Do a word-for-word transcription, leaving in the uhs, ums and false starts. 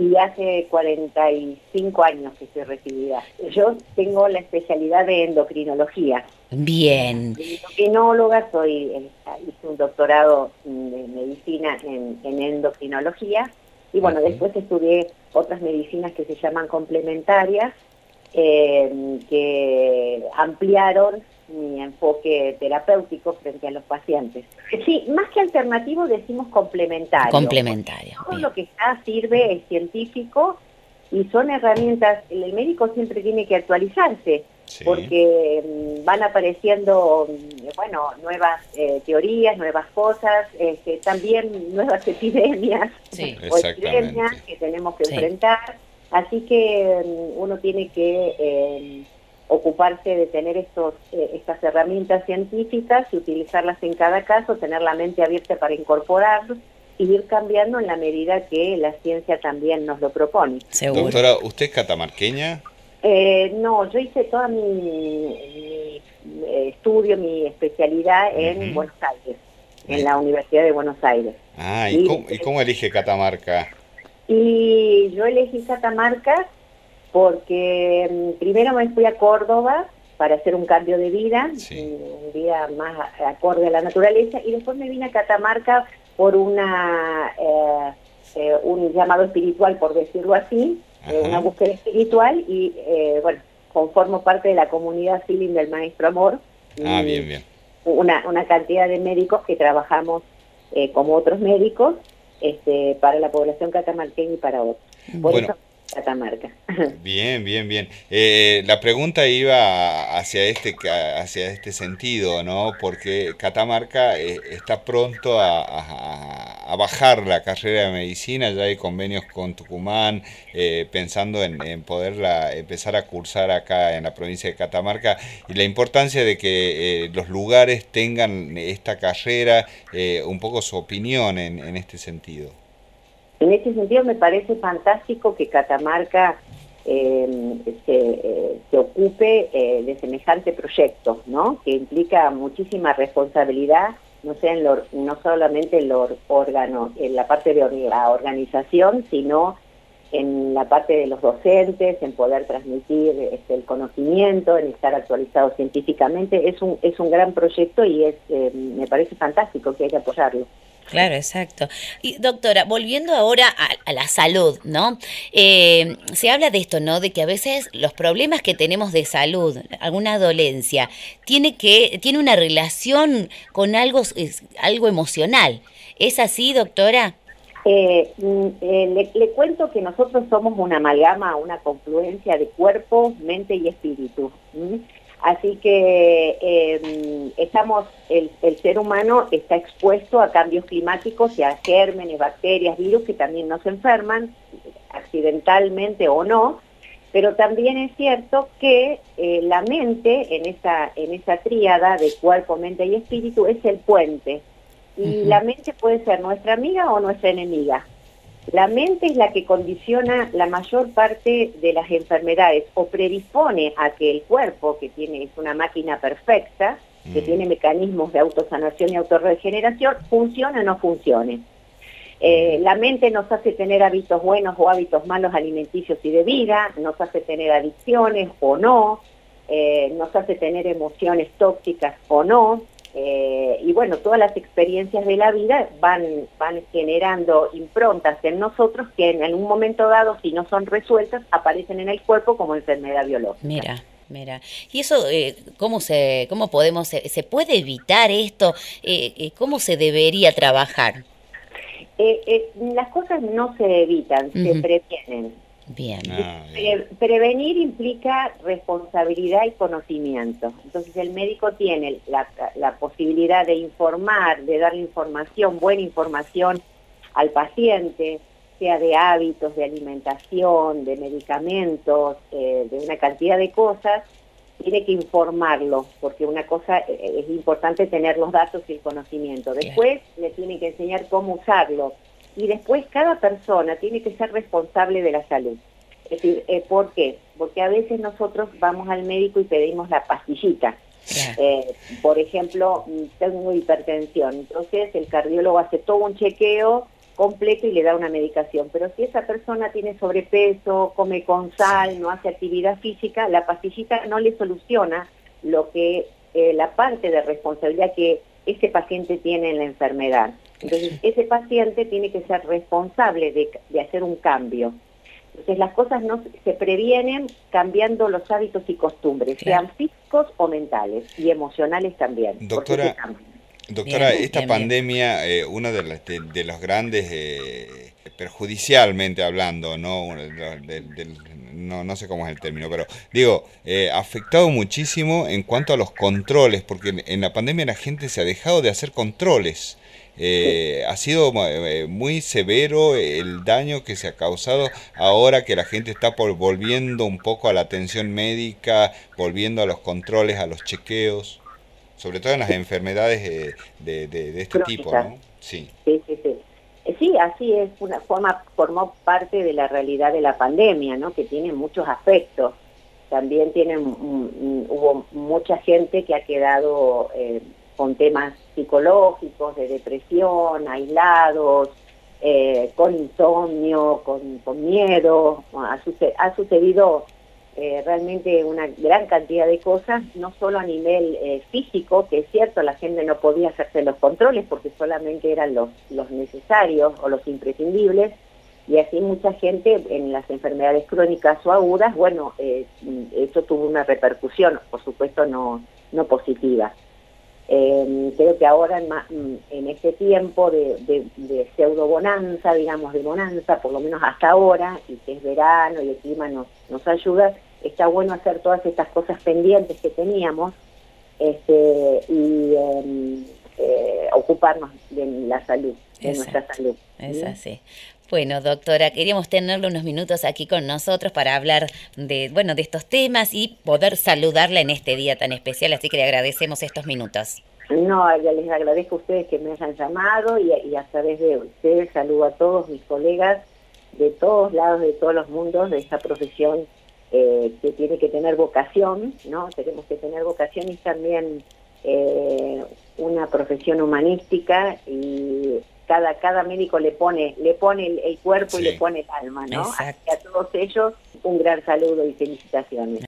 y hace cuarenta y cinco años que estoy recibida. Yo tengo la especialidad de endocrinología. Bien. Soy endocrinóloga, soy, hice un doctorado de medicina en, en endocrinología, y bueno, uh-huh. después estudié otras medicinas que se llaman complementarias, eh, que ampliaron mi enfoque terapéutico frente a los pacientes. Sí, más que alternativo decimos complementario. Complementario. Todo lo que está sirve es científico y son herramientas. El, el médico siempre tiene que actualizarse, sí. porque um, van apareciendo, bueno, nuevas eh, teorías, nuevas cosas, este, también nuevas epidemias sí. o epidemias que tenemos que sí. enfrentar. Así que um, uno tiene que eh, ocuparse de tener estos, eh, estas herramientas científicas y utilizarlas en cada caso, tener la mente abierta para incorporarlos y ir cambiando en la medida que la ciencia también nos lo propone. ¿Seguro? Doctora, ¿usted es catamarqueña? Eh, no, yo hice toda mi, mi eh, estudio, mi especialidad en uh-huh. Buenos Aires, en ¿Eh? la Universidad de Buenos Aires. Ah, ¿y, y, cómo, ¿y cómo elige Catamarca? Y yo elegí Catamarca porque um, primero me fui a Córdoba para hacer un cambio de vida, sí. un vida más acorde a la naturaleza, y después me vine a Catamarca por una eh, eh, un llamado espiritual, por decirlo así, eh, una búsqueda espiritual, y eh, bueno, conformo parte de la comunidad Feeling del Maestro Amor. Ah, bien, bien. Una, una cantidad de médicos que trabajamos eh, como otros médicos este, para la población catamarqueña y para otros. Por bueno. eso, Catamarca. Bien, bien, bien. Eh, la pregunta iba hacia este hacia este sentido, ¿no? Porque Catamarca eh, está pronto a, a, a bajar la carrera de medicina, ya hay convenios con Tucumán, eh, pensando en, en poderla empezar a cursar acá en la provincia de Catamarca, y la importancia de que eh, los lugares tengan esta carrera, eh, un poco su opinión en, en este sentido. En ese sentido me parece fantástico que Catamarca eh, se, eh, se ocupe eh, de semejante proyecto, ¿no? Que implica muchísima responsabilidad, no sea en lo, no solamente en los órganos, en la parte de la organización, sino en la parte de los docentes, en poder transmitir este, el conocimiento, en estar actualizado científicamente. Es un es un gran proyecto y es eh, me parece fantástico que hay que apoyarlo. Claro, exacto. Y doctora, volviendo ahora a, a la salud, ¿no? Eh, se habla de esto, ¿no? De que a veces los problemas que tenemos de salud, alguna dolencia, tiene que tiene una relación con algo, es, algo emocional. ¿Es así, doctora? Eh, eh, le, le cuento que nosotros somos una amalgama, una confluencia de cuerpo, mente y espíritu. ¿Mm? Así que eh, estamos, el, el ser humano está expuesto a cambios climáticos y a gérmenes, bacterias, virus que también nos enferman, accidentalmente o no, pero también es cierto que eh, la mente en esa, en esa tríada de cuerpo, mente y espíritu es el puente. Y uh-huh. la mente puede ser nuestra amiga o nuestra enemiga. La mente es la que condiciona la mayor parte de las enfermedades o predispone a que el cuerpo, que tiene es una máquina perfecta, mm. que tiene mecanismos de autosanación y autorregeneración, funcione o no funcione. Eh, la mente nos hace tener hábitos buenos o hábitos malos alimenticios y de vida, nos hace tener adicciones o no, eh, nos hace tener emociones tóxicas o no. Eh, y bueno, todas las experiencias de la vida van, van generando improntas en nosotros que en algún momento dado, si no son resueltas, aparecen en el cuerpo como enfermedad biológica. Mira, mira. ¿Y eso eh, cómo se cómo podemos, se, se puede evitar esto? Eh, eh, ¿Cómo se debería trabajar? Eh, eh, las cosas no se evitan, uh-huh. se previenen. Bien. Ah, bien. Pre- prevenir implica responsabilidad y conocimiento. Entonces el médico tiene la, la posibilidad de informar, de darle información, buena información al paciente, sea de hábitos, de alimentación, de medicamentos, eh, de una cantidad de cosas. Tiene que informarlo, porque una cosa eh, es importante tener los datos y el conocimiento. Después le tiene que enseñar cómo usarlo. Y después cada persona tiene que ser responsable de la salud. Es decir, eh, ¿por qué? Porque a veces nosotros vamos al médico y pedimos la pastillita. Eh, por ejemplo, tengo hipertensión, entonces el cardiólogo hace todo un chequeo completo y le da una medicación. Pero si esa persona tiene sobrepeso, come con sal, no hace actividad física, la pastillita no le soluciona lo que eh, la parte de responsabilidad que ese paciente tiene en la enfermedad. Entonces, ese paciente tiene que ser responsable de, de hacer un cambio. Entonces, las cosas no se previenen cambiando los hábitos y costumbres, claro, sean físicos o mentales, y emocionales también. Doctora, doctora bien, esta bien, pandemia, eh, uno de, las, de, de los grandes, eh, perjudicialmente hablando, ¿no? De, de, de, no, no sé cómo es el término, pero digo, eh, ha afectado muchísimo en cuanto a los controles, porque en la pandemia la gente se ha dejado de hacer controles. Eh, ha sido eh, muy severo el daño que se ha causado ahora que la gente está por, volviendo un poco a la atención médica, volviendo a los controles, a los chequeos, sobre todo en las enfermedades eh, de, de, de este crónica. Tipo, ¿no? Sí, sí, sí, sí. Sí, así es, una forma, formó parte de la realidad de la pandemia, ¿no? Que tiene muchos aspectos. También tienen, um, hubo mucha gente que ha quedado eh, con temas psicológicos, de depresión, aislados, eh, con insomnio, con, con miedo. Ha, suce ha sucedido eh, realmente una gran cantidad de cosas, no solo a nivel eh, físico, que es cierto, la gente no podía hacerse los controles porque solamente eran los, los necesarios o los imprescindibles, y así mucha gente en las enfermedades crónicas o agudas, bueno, eh, eso tuvo una repercusión, por supuesto no, no positiva. Eh, creo que ahora en, en este tiempo de, de, de pseudo bonanza, digamos de bonanza, por lo menos hasta ahora, y que es verano y el clima nos, nos ayuda, está bueno hacer todas estas cosas pendientes que teníamos este, y eh, eh, ocuparnos de la salud, de Exacto. nuestra salud. Es ¿sí? así. Bueno, doctora, queríamos tenerle unos minutos aquí con nosotros para hablar de, bueno, de estos temas y poder saludarla en este día tan especial, así que le agradecemos estos minutos. No, ya les agradezco a ustedes que me hayan llamado y, y a través de ustedes saludo a todos mis colegas de todos lados, de todos los mundos, de esta profesión eh, que tiene que tener vocación, ¿no? Tenemos que tener vocación y también eh, una profesión humanística y Cada, cada médico le pone le pone el, el cuerpo sí. y le pone el alma, ¿no? Así que a todos ellos un gran saludo y felicitaciones.